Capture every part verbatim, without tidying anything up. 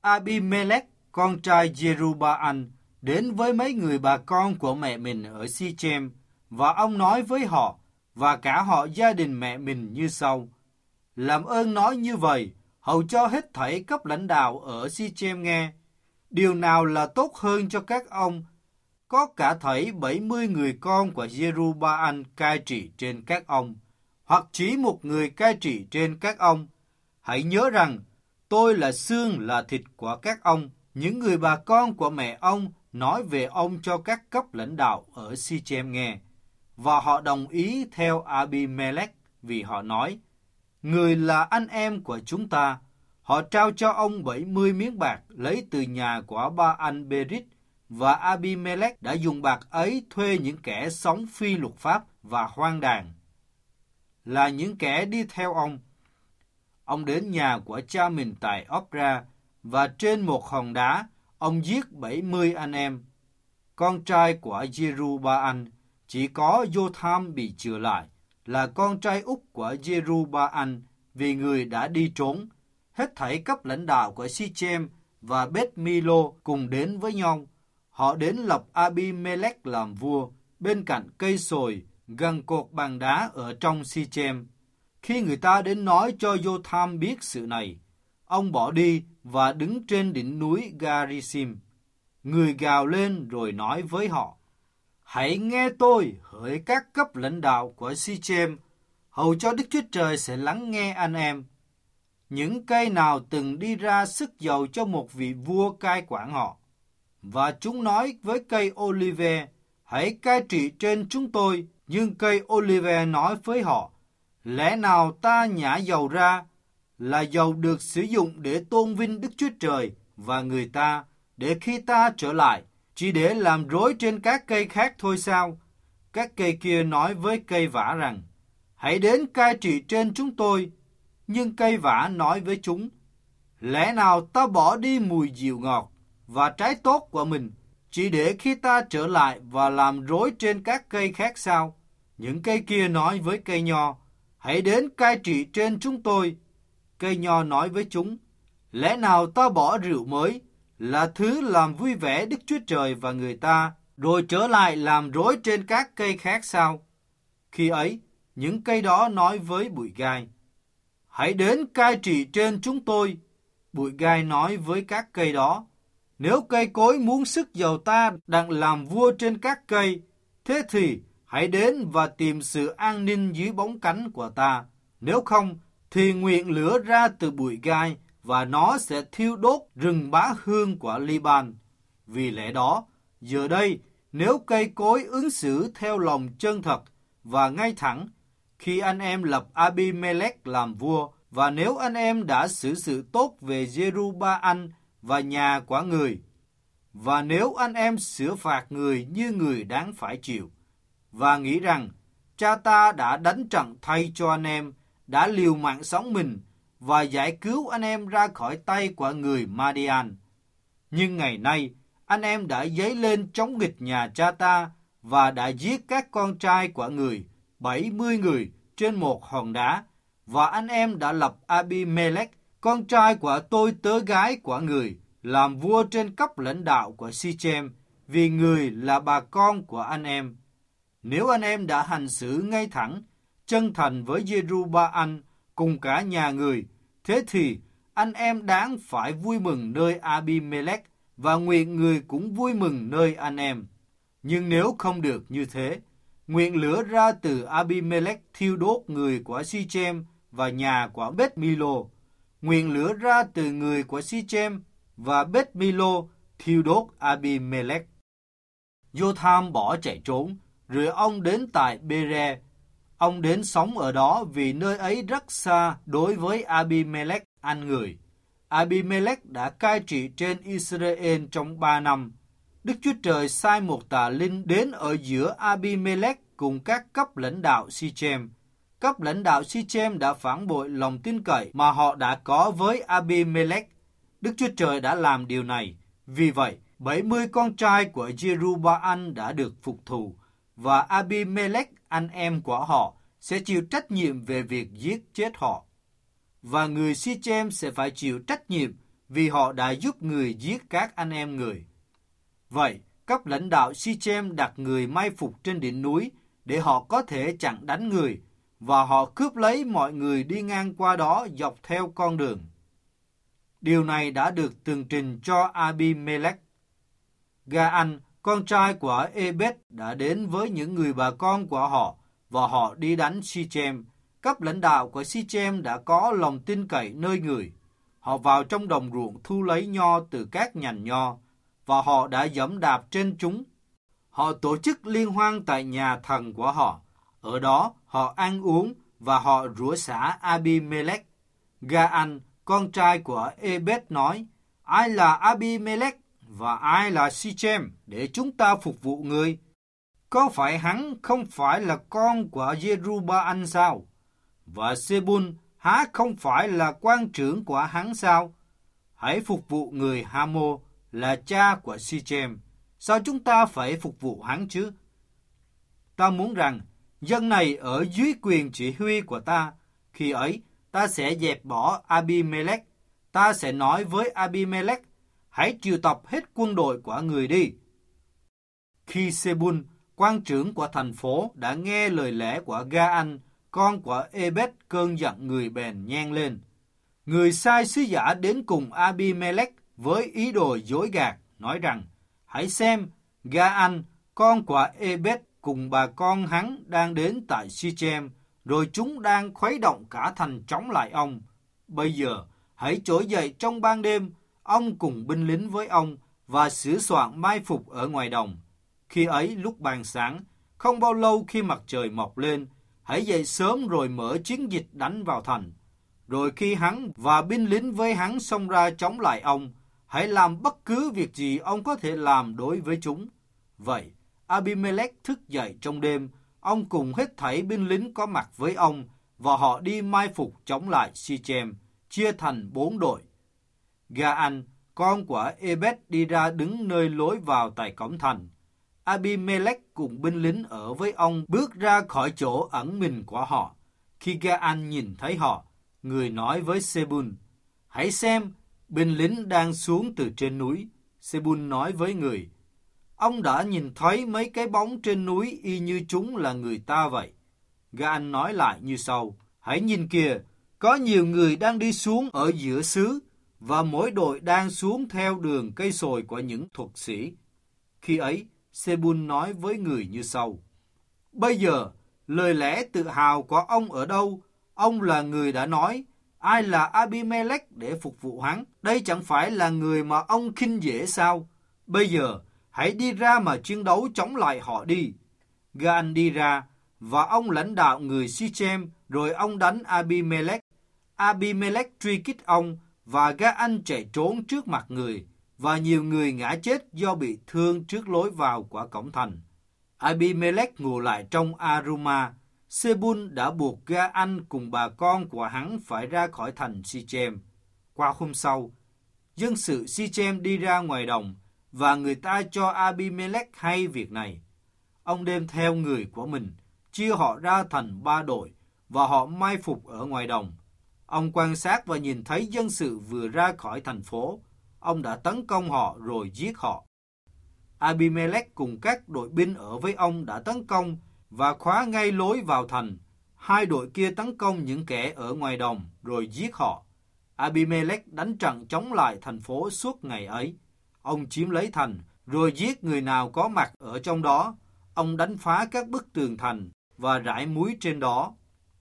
Abimelech, con trai Jerubbaal, đến với mấy người bà con của mẹ mình ở Sichem, và ông nói với họ và cả họ gia đình mẹ mình như sau: làm ơn nói như vậy, hầu cho hết thảy cấp lãnh đạo ở Sichem nghe. Điều nào là tốt hơn cho các ông? Có cả thảy bảy mươi người con của Jerubbaal cai trị trên các ông, hoặc chỉ một người cai trị trên các ông. Hãy nhớ rằng, tôi là xương là thịt của các ông. Những người bà con của mẹ ông nói về ông cho các cấp lãnh đạo ở Sichem nghe. Và họ đồng ý theo Abimelech vì họ nói: người là anh em của chúng ta. Họ trao cho ông bảy mươi miếng bạc lấy từ nhà của Ba-an-Berith, và Abimelech đã dùng bạc ấy thuê những kẻ sống phi luật pháp và hoang đàn, là những kẻ đi theo ông. Ông đến nhà của cha mình tại Opra, và trên một hòn đá, ông giết bảy mươi anh em. Con trai của Jerubbaal, chỉ có Jotham bị chừa lại, là con trai út của Jerubbaal, vì người đã đi trốn. Hết thảy cấp lãnh đạo của Sichem và Beth-Milo cùng đến với nhau. Họ đến lập Abimelech làm vua, bên cạnh cây sồi, gần cột bằng đá ở trong Sichem. Khi người ta đến nói cho Jotham biết sự này, ông bỏ đi và đứng trên đỉnh núi Garisim. Người gào lên rồi nói với họ: hãy nghe tôi, hỡi các cấp lãnh đạo của Sichem, hầu cho Đức Chúa Trời sẽ lắng nghe anh em. Những cây nào từng đi ra sức dầu cho một vị vua cai quản họ? Và chúng nói với cây Olive: hãy cai trị trên chúng tôi. Nhưng cây Olive nói với họ: lẽ nào ta nhả dầu ra, là dầu được sử dụng để tôn vinh Đức Chúa Trời và người ta, để khi ta trở lại, chỉ để làm rối trên các cây khác thôi sao? Các cây kia nói với cây vả rằng: hãy đến cai trị trên chúng tôi. Nhưng cây vả nói với chúng: lẽ nào ta bỏ đi mùi dịu ngọt và trái tốt của mình, chỉ để khi ta trở lại và làm rối trên các cây khác sao? Những cây kia nói với cây nho: hãy đến cai trị trên chúng tôi. Cây nho nói với chúng: lẽ nào ta bỏ rượu mới, là thứ làm vui vẻ Đức Chúa Trời và người ta, rồi trở lại làm rối trên các cây khác sao? Khi ấy, những cây đó nói với bụi gai: hãy đến cai trị trên chúng tôi. Bụi gai nói với các cây đó: nếu cây cối muốn sức dầu ta đặng làm vua trên các cây, thế thì hãy đến và tìm sự an ninh dưới bóng cánh của ta. Nếu không, thì nguyện lửa ra từ bụi gai, và nó sẽ thiêu đốt rừng bá hương của Liban. Vì lẽ đó, giờ đây, nếu cây cối ứng xử theo lòng chân thật và ngay thẳng, khi anh em lập Abimelech làm vua, và nếu anh em đã xử sự tốt về Jerubbaal và nhà của người, và nếu anh em sửa phạt người như người đáng phải chịu, và nghĩ rằng cha ta đã đánh trận thay cho anh em, đã liều mạng sống mình và giải cứu anh em ra khỏi tay của người Madian. Nhưng ngày nay, anh em đã dấy lên chống nghịch nhà cha ta và đã giết các con trai của người, bảy mươi người, trên một hòn đá, và anh em đã lập Abimelech, con trai của tôi tớ gái của người, làm vua trên cấp lãnh đạo của Sichem, vì người là bà con của anh em. Nếu anh em đã hành xử ngay thẳng, chân thành với Jerubbaal cùng cả nhà người, thế thì anh em đáng phải vui mừng nơi Abimelech, và nguyện người cũng vui mừng nơi anh em. Nhưng nếu không được như thế, nguyện lửa ra từ Abimelech thiêu đốt người của Sichem và nhà của Beth-Milo. Nguyện lửa ra từ người của Sichem và Beth-Milo thiêu đốt Abimelech. Jotham bỏ chạy trốn, rồi ông đến tại Bere. Ông đến sống ở đó vì nơi ấy rất xa đối với Abimelech anh người. Abimelech đã cai trị trên Israel trong ba năm. Đức Chúa Trời sai một tà linh đến ở giữa Abimelech cùng các cấp lãnh đạo Sichem. Cấp lãnh đạo Sichem đã phản bội lòng tin cậy mà họ đã có với Abimelech. Đức Chúa Trời đã làm điều này. Vì vậy, bảy mươi con trai của Jerubbaal đã được phục thù, và Abimelech, anh em của họ, sẽ chịu trách nhiệm về việc giết chết họ. Và người Sichem sẽ phải chịu trách nhiệm vì họ đã giúp người giết các anh em người. Vậy, cấp lãnh đạo Sichem đặt người mai phục trên đỉnh núi để họ có thể chặn đánh người, và họ cướp lấy mọi người đi ngang qua đó dọc theo con đường. Điều này đã được tường trình cho Abimelech. Ga-an, con trai của Ebed, đã đến với những người bà con của họ, và họ đi đánh Sichem. Cấp lãnh đạo của Sichem đã có lòng tin cậy nơi người. Họ vào trong đồng ruộng thu lấy nho từ các nhành nho, và họ đã giẫm đạp trên chúng. Họ tổ chức liên hoan tại nhà thần của họ. Ở đó họ ăn uống và họ rủa xả Abimelech. Ga-an, con trai của Ebed nói, ai là Abimelech và ai là Sichem để chúng ta phục vụ người? Có phải hắn không phải là con của Jeruba-an sao? Và Sebun há không phải là quan trưởng của hắn sao? Hãy phục vụ người Hamo là cha của Sichem. Sao chúng ta phải phục vụ hắn chứ? Ta muốn rằng dân này ở dưới quyền chỉ huy của ta. Khi ấy, ta sẽ dẹp bỏ Abimelech. Ta sẽ nói với Abimelech, hãy triệu tập hết quân đội của người đi. Khi Sebun, quan trưởng của thành phố, đã nghe lời lẽ của Ga-an, con của Ebed, cơn giận người bèn nhen lên. Người sai sứ giả đến cùng Abimelech với ý đồ dối gạt, nói rằng, hãy xem, Ga-an, con của Ebed cùng bà con hắn đang đến tại Sichem, rồi chúng đang khuấy động cả thành chống lại ông. Bây giờ, hãy trỗi dậy trong ban đêm, ông cùng binh lính với ông, và sửa soạn mai phục ở ngoài đồng. Khi ấy lúc ban sáng, không bao lâu khi mặt trời mọc lên, hãy dậy sớm rồi mở chiến dịch đánh vào thành. Rồi khi hắn và binh lính với hắn xông ra chống lại ông, hãy làm bất cứ việc gì ông có thể làm đối với chúng. Vậy, Abimelech thức dậy trong đêm, ông cùng hết thảy binh lính có mặt với ông, và họ đi mai phục chống lại Sichem, chia thành bốn đội. Ga-an, con của Ebed, đi ra đứng nơi lối vào tại cổng thành. Abimelech cùng binh lính ở với ông bước ra khỏi chỗ ẩn mình của họ. Khi Ga-an nhìn thấy họ, người nói với Sebun, hãy xem, binh lính đang xuống từ trên núi. Sebun nói với người, ông đã nhìn thấy mấy cái bóng trên núi y như chúng là người ta vậy. Ga-an nói lại như sau, hãy nhìn kìa, có nhiều người đang đi xuống ở giữa xứ, và mỗi đội đang xuống theo đường cây sồi của những thuật sĩ. Khi ấy, Sebun nói với người như sau, bây giờ, lời lẽ tự hào của ông ở đâu? Ông là người đã nói, ai là Abimelech để phục vụ hắn? Đây chẳng phải là người mà ông khinh dễ sao? Bây giờ, hãy đi ra mà chiến đấu chống lại họ đi. Ga-an đi ra, và ông lãnh đạo người Sichem, rồi ông đánh Abimelech. Abimelech truy kích ông, và Ga-an chạy trốn trước mặt người, và nhiều người ngã chết do bị thương trước lối vào của cổng thành. Abimelech ngủ lại trong Aruma. Sebun đã buộc Ga-an cùng bà con của hắn phải ra khỏi thành Sichem. Qua hôm sau, dân sự Sichem đi ra ngoài đồng, và người ta cho Abimelech hay việc này. Ông đem theo người của mình, chia họ ra thành ba đội, và họ mai phục ở ngoài đồng. Ông quan sát và nhìn thấy dân sự vừa ra khỏi thành phố. Ông đã tấn công họ rồi giết họ. Abimelech cùng các đội binh ở với ông đã tấn công và khóa ngay lối vào thành. Hai đội kia tấn công những kẻ ở ngoài đồng rồi giết họ. Abimelech đánh trận chống lại thành phố suốt ngày ấy. Ông chiếm lấy thành rồi giết người nào có mặt ở trong đó. Ông đánh phá các bức tường thành và rải muối trên đó.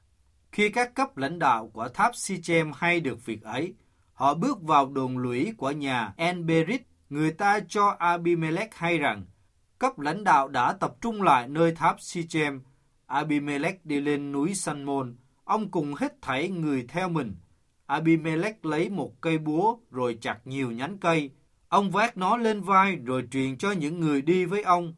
Khi các cấp lãnh đạo của tháp Sichem hay được việc ấy, họ bước vào đồn lũy của nhà En-Berit. Người ta cho Abimelech hay rằng cấp lãnh đạo đã tập trung lại nơi tháp Sichem. Abimelech đi lên núi San-môn, ông cùng hết thảy người theo mình. Abimelech lấy một cây búa rồi chặt nhiều nhánh cây. Ông vác nó lên vai rồi truyền cho những người đi với ông.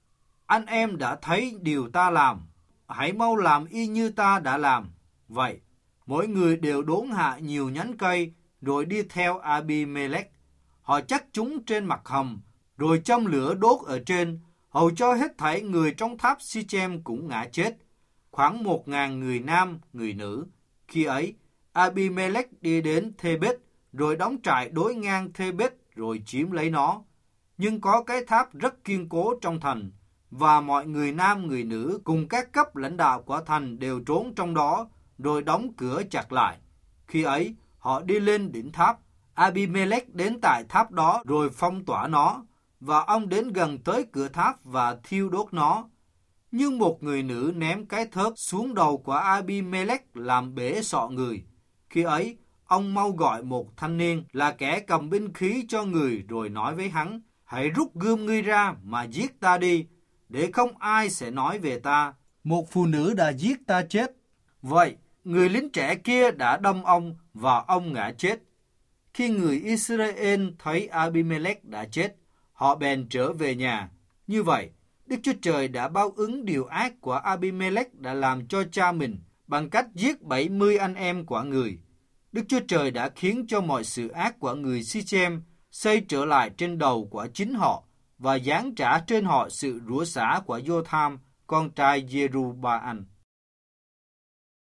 Anh em đã thấy điều ta làm, hãy mau làm y như ta đã làm. Vậy, mỗi người đều đốn hạ nhiều nhánh cây rồi đi theo Abimelech. Họ chắc chúng trên mặt hầm, rồi châm lửa đốt ở trên, hầu cho hết thảy người trong tháp Sichem cũng ngã chết, khoảng một ngàn người nam, người nữ. Khi ấy, Abimelech đi đến Thebet, rồi đóng trại đối ngang Thê-bết rồi chiếm lấy nó. Nhưng có cái tháp rất kiên cố trong thành, và mọi người nam người nữ cùng các cấp lãnh đạo của thành đều trốn trong đó, rồi đóng cửa chặt lại. Khi ấy, họ đi lên đỉnh tháp. Abimelech đến tại tháp đó rồi phong tỏa nó, và ông đến gần tới cửa tháp và thiêu đốt nó. Nhưng một người nữ ném cái thớt xuống đầu của Abimelech làm bể sọ người. Khi ấy, ông mau gọi một thanh niên là kẻ cầm binh khí cho người rồi nói với hắn: hãy rút gươm ngươi ra mà giết ta đi, để không ai sẽ nói về ta, một phụ nữ đã giết ta chết. Vậy, người lính trẻ kia đã đâm ông và ông ngã chết. Khi người Israel thấy Abimelech đã chết, họ bèn trở về nhà. Như vậy, Đức Chúa Trời đã báo ứng điều ác của Abimelech đã làm cho cha mình bằng cách giết bảy mươi anh em của người. Đức Chúa Trời đã khiến cho mọi sự ác của người Si-chem xây trở lại trên đầu của chính họ và giáng trả trên họ sự rủa xả của Jotham, con trai Jeru-ba-an.